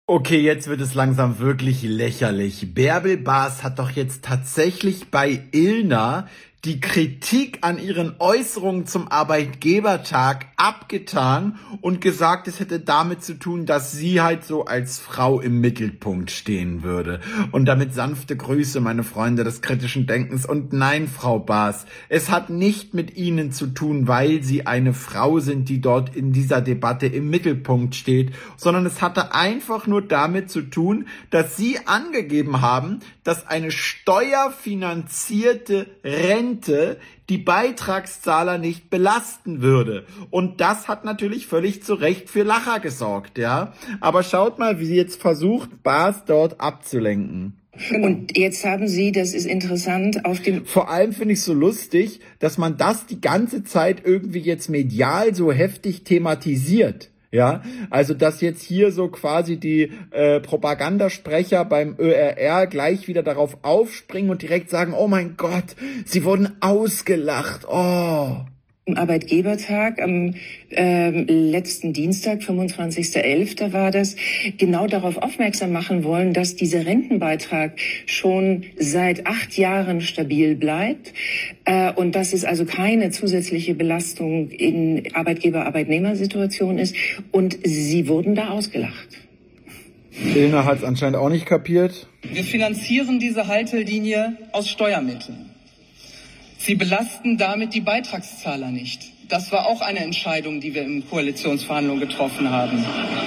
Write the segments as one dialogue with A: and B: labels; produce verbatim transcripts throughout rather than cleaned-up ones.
A: Okay, jetzt wird es langsam wirklich lächerlich. Bärbel Bas hat doch jetzt tatsächlich bei Ilna die Kritik an ihren Äußerungen zum Arbeitgebertag abgetan und gesagt, es hätte damit zu tun, dass sie halt so als Frau im Mittelpunkt stehen würde. Und damit sanfte Grüße, meine Freunde des kritischen Denkens. Und nein, Frau Bas, es hat nicht mit Ihnen zu tun, weil Sie eine Frau sind, die dort in dieser Debatte im Mittelpunkt steht, sondern es hatte einfach nur damit zu tun, dass Sie angegeben haben, dass eine steuerfinanzierte Rente die Beitragszahler nicht belasten würde. Und das hat natürlich völlig zu Recht für Lacher gesorgt, ja. Aber schaut mal, wie sie jetzt versucht, Bas dort abzulenken.
B: Und jetzt haben Sie, das ist interessant, auf dem...
A: Vor allem finde ich es so lustig, dass man das die ganze Zeit irgendwie jetzt medial so heftig thematisiert. Ja, also dass jetzt hier so quasi die äh, Propagandasprecher beim Ö R R gleich wieder darauf aufspringen und direkt sagen, oh mein Gott, sie wurden ausgelacht, oh.
B: Am Arbeitgebertag am ähm, letzten Dienstag, fünfundzwanzigster elfter war das, genau darauf aufmerksam machen wollen, dass dieser Rentenbeitrag schon seit acht Jahren stabil bleibt äh, und dass es also keine zusätzliche Belastung in Arbeitgeber-Arbeitnehmer-Situation ist. Und sie wurden da ausgelacht.
A: Ilna hat es anscheinend auch nicht kapiert.
C: Wir finanzieren diese Haltelinie aus Steuermitteln. Sie belasten damit die Beitragszahler nicht. Das war auch eine Entscheidung, die wir in Koalitionsverhandlungen getroffen haben.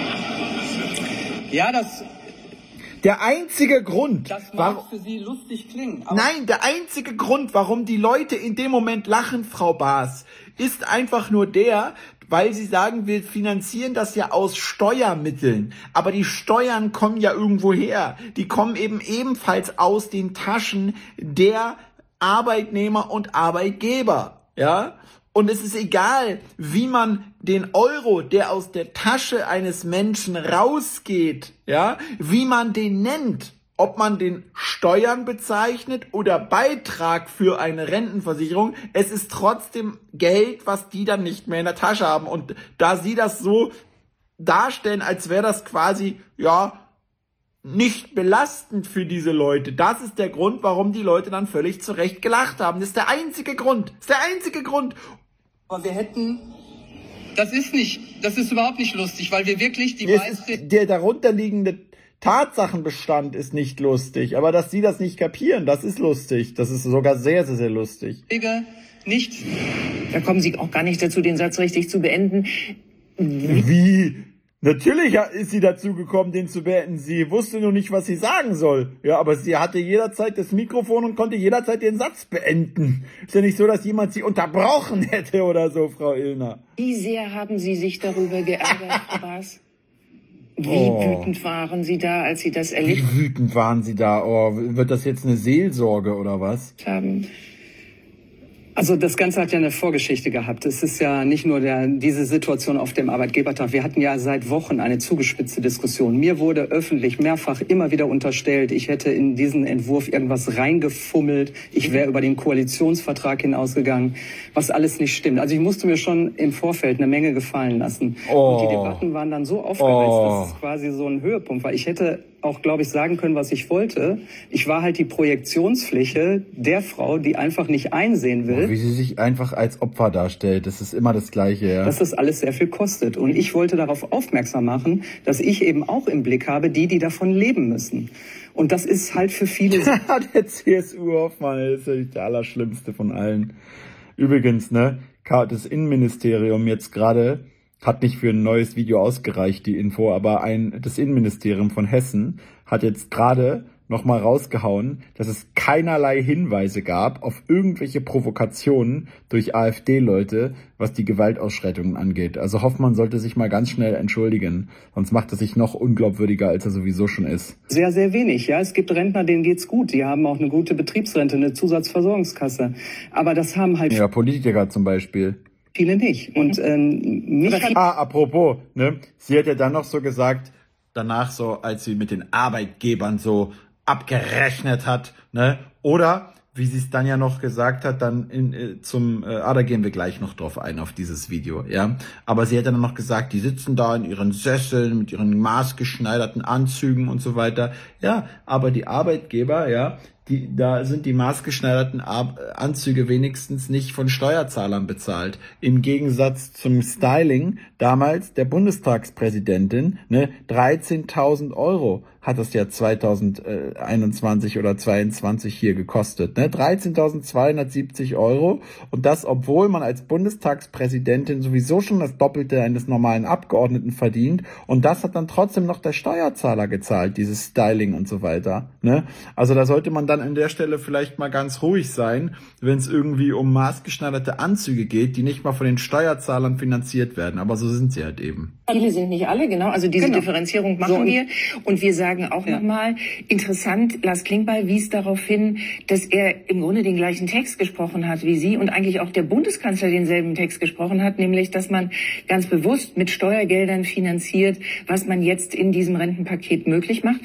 C: Ja, das...
A: Der einzige Grund,
C: das mag für Sie lustig klingen.
A: Nein, der einzige Grund, warum die Leute in dem Moment lachen, Frau Bas, ist einfach nur der, weil sie sagen, wir finanzieren das ja aus Steuermitteln. Aber die Steuern kommen ja irgendwo her. Die kommen eben ebenfalls aus den Taschen der Arbeitnehmer und Arbeitgeber, ja? Und es ist egal, wie man den Euro, der aus der Tasche eines Menschen rausgeht, ja, wie man den nennt, ob man den Steuern bezeichnet oder Beitrag für eine Rentenversicherung, es ist trotzdem Geld, was die dann nicht mehr in der Tasche haben. Und da sie das so darstellen, als wäre das quasi, ja, nicht belastend für diese Leute. Das ist der Grund, warum die Leute dann völlig zu Recht gelacht haben. Das ist der einzige Grund. Das ist der einzige Grund.
C: Aber wir hätten... Das ist nicht... Das ist überhaupt nicht lustig, weil wir wirklich die Beiträge...
A: Der darunterliegende Tatsachenbestand ist nicht lustig. Aber dass sie das nicht kapieren, das ist lustig. Das ist sogar sehr, sehr, sehr lustig.
C: Nicht...
B: Da kommen Sie auch gar nicht dazu, den Satz richtig zu beenden.
A: Wie? Wie? Natürlich ist sie dazu gekommen, den zu beenden. Sie wusste nur nicht, was sie sagen soll. Ja, aber sie hatte jederzeit das Mikrofon und konnte jederzeit den Satz beenden. Ist ja nicht so, dass jemand sie unterbrochen hätte oder so, Frau Illner.
B: Wie sehr haben Sie sich darüber geärgert, Frau Bas? Wie
A: oh.
B: wütend waren Sie da, als Sie das erlebt
A: haben? Wie wütend waren Sie da? Oh, wird das jetzt eine Seelsorge oder was?
B: Haben.
D: Also das Ganze hat ja eine Vorgeschichte gehabt. Es ist ja nicht nur der, diese Situation auf dem Arbeitgebertag. Wir hatten ja seit Wochen eine zugespitzte Diskussion. Mir wurde öffentlich mehrfach immer wieder unterstellt, ich hätte in diesen Entwurf irgendwas reingefummelt. Ich wäre über den Koalitionsvertrag hinausgegangen, was alles nicht stimmt. Also ich musste mir schon im Vorfeld eine Menge gefallen lassen.
A: Oh.
D: Und die Debatten waren dann so aufgeheizt,
A: oh.
D: dass es quasi so ein Höhepunkt war. Ich hätte auch, glaube ich, sagen können, was ich wollte. Ich war halt die Projektionsfläche der Frau, die einfach nicht einsehen will.
A: Oh, wie sie sich einfach als Opfer darstellt. Das ist immer das Gleiche, ja.
D: Dass das alles sehr viel kostet. Und ich wollte darauf aufmerksam machen, dass ich eben auch im Blick habe, die, die davon leben müssen. Und das ist halt für viele...
A: Der C S U-Hoffmann ist ja der allerschlimmste von allen. Übrigens, ne, das Innenministerium jetzt gerade... hat nicht für ein neues Video ausgereicht, die Info, aber ein das Innenministerium von Hessen hat jetzt gerade nochmal rausgehauen, dass es keinerlei Hinweise gab auf irgendwelche Provokationen durch AfD-Leute, was die Gewaltausschreitungen angeht. Also Hoffmann sollte sich mal ganz schnell entschuldigen, sonst macht er sich noch unglaubwürdiger, als er sowieso schon ist.
D: Sehr, sehr wenig. Ja, es gibt Rentner, denen geht's gut. Die haben auch eine gute Betriebsrente, eine Zusatzversorgungskasse. Aber das haben halt...
A: Ja, Politiker zum Beispiel.
D: Viele nicht. Und ähm, mich hat
A: ah, apropos, ne? Sie hat ja dann noch so gesagt, danach so, als sie mit den Arbeitgebern so abgerechnet hat, ne? Oder wie sie es dann ja noch gesagt hat, dann in, äh, zum, äh, ah, da gehen wir gleich noch drauf ein, auf dieses Video, ja. Aber sie hat dann noch gesagt, die sitzen da in ihren Sesseln mit ihren maßgeschneiderten Anzügen und so weiter. Ja, aber die Arbeitgeber, ja, die, da sind die maßgeschneiderten Ar- Anzüge wenigstens nicht von Steuerzahlern bezahlt. Im Gegensatz zum Styling damals der Bundestagspräsidentin, ne, dreizehntausend Euro hat das ja zweitausendeinundzwanzig oder zweiundzwanzig hier gekostet, ne? dreizehntausendzweihundertsiebzig Euro, und das, obwohl man als Bundestagspräsidentin sowieso schon das Doppelte eines normalen Abgeordneten verdient, und das hat dann trotzdem noch der Steuerzahler gezahlt, dieses Styling und so weiter, ne? Also da sollte man dann an der Stelle vielleicht mal ganz ruhig sein, wenn es irgendwie um maßgeschneiderte Anzüge geht, die nicht mal von den Steuerzahlern finanziert werden, aber so sind sie halt eben.
B: Viele sind nicht alle, genau. Also diese
D: Genau.
B: Differenzierung machen
D: So,
B: wir. Und wir sagen auch
D: Ja.
B: nochmal, interessant, Lars Klingbeil wies darauf hin, dass er im Grunde den gleichen Text gesprochen hat wie Sie und eigentlich auch der Bundeskanzler denselben Text gesprochen hat, nämlich, dass man ganz bewusst mit Steuergeldern finanziert, was man jetzt in diesem Rentenpaket möglich macht.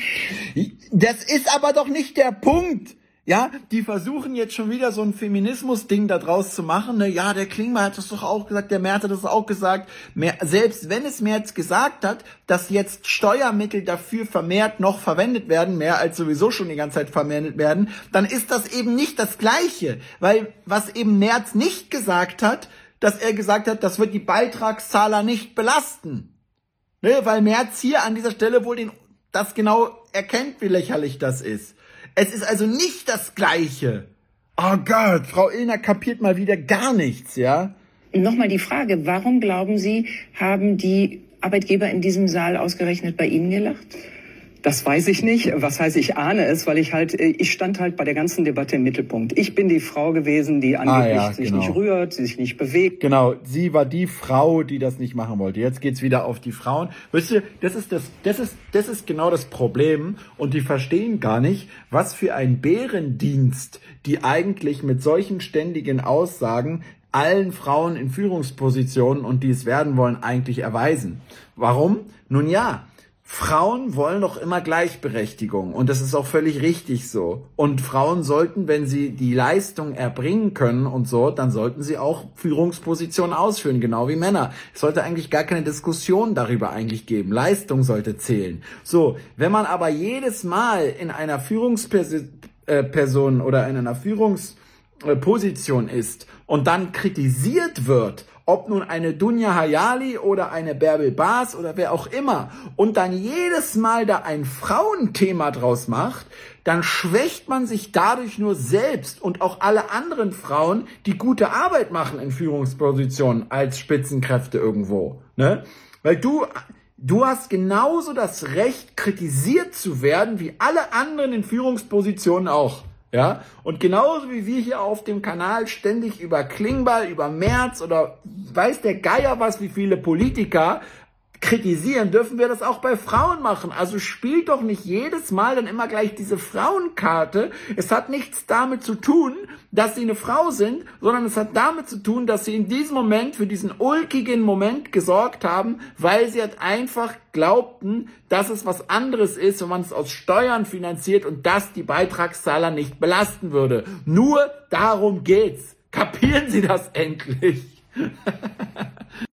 A: Das ist aber doch nicht der Punkt. Ja, die versuchen jetzt schon wieder so ein Feminismus-Ding da draus zu machen. Ne? Ja, der Klingbeil hat das doch auch gesagt, der Merz hat das auch gesagt. Mehr, selbst wenn es Merz gesagt hat, dass jetzt Steuermittel dafür vermehrt noch verwendet werden, mehr als sowieso schon die ganze Zeit verwendet werden, dann ist das eben nicht das Gleiche. Weil was eben Merz nicht gesagt hat, dass er gesagt hat, das wird die Beitragszahler nicht belasten. Ne? Weil Merz hier an dieser Stelle wohl den, das genau erkennt, wie lächerlich das ist. Es ist also nicht das Gleiche. Oh Gott, Frau Illner kapiert mal wieder gar nichts, ja?
B: Nochmal die Frage, warum glauben Sie, haben die Arbeitgeber in diesem Saal ausgerechnet bei Ihnen gelacht?
D: Das weiß ich nicht. Was heißt, ich ahne es, weil ich halt, ich stand halt bei der ganzen Debatte im Mittelpunkt. Ich bin die Frau gewesen, die angeblich
A: Ah, ja,
D: sich
A: genau.
D: nicht rührt, sich nicht bewegt.
A: Genau, sie war die Frau, die das nicht machen wollte. Jetzt geht's wieder auf die Frauen. Wisst ihr, das ist das, das ist, das ist genau das Problem. Und die verstehen gar nicht, was für ein Bärendienst die eigentlich mit solchen ständigen Aussagen allen Frauen in Führungspositionen und die es werden wollen, eigentlich erweisen. Warum? Nun ja, Frauen wollen doch immer Gleichberechtigung und das ist auch völlig richtig so. Und Frauen sollten, wenn sie die Leistung erbringen können und so, dann sollten sie auch Führungspositionen ausführen, genau wie Männer. Es sollte eigentlich gar keine Diskussion darüber eigentlich geben. Leistung sollte zählen. So, wenn man aber jedes Mal in einer Führungsperson oder in einer Führungsposition ist und dann kritisiert wird, ob nun eine Dunja Hayali oder eine Bärbel Baas oder wer auch immer, und dann jedes Mal da ein Frauenthema draus macht, dann schwächt man sich dadurch nur selbst und auch alle anderen Frauen, die gute Arbeit machen in Führungspositionen als Spitzenkräfte irgendwo, ne? Weil du, du hast genauso das Recht, kritisiert zu werden, wie alle anderen in Führungspositionen auch. Ja, und genauso wie wir hier auf dem Kanal ständig über Klingbeil, über Merz oder weiß der Geier was, wie viele Politiker kritisieren, dürfen wir das auch bei Frauen machen. Also spielt doch nicht jedes Mal dann immer gleich diese Frauenkarte. Es hat nichts damit zu tun, dass sie eine Frau sind, sondern es hat damit zu tun, dass sie in diesem Moment für diesen ulkigen Moment gesorgt haben, weil sie halt einfach glaubten, dass es was anderes ist, wenn man es aus Steuern finanziert und das die Beitragszahler nicht belasten würde. Nur darum geht's. Kapieren Sie das endlich?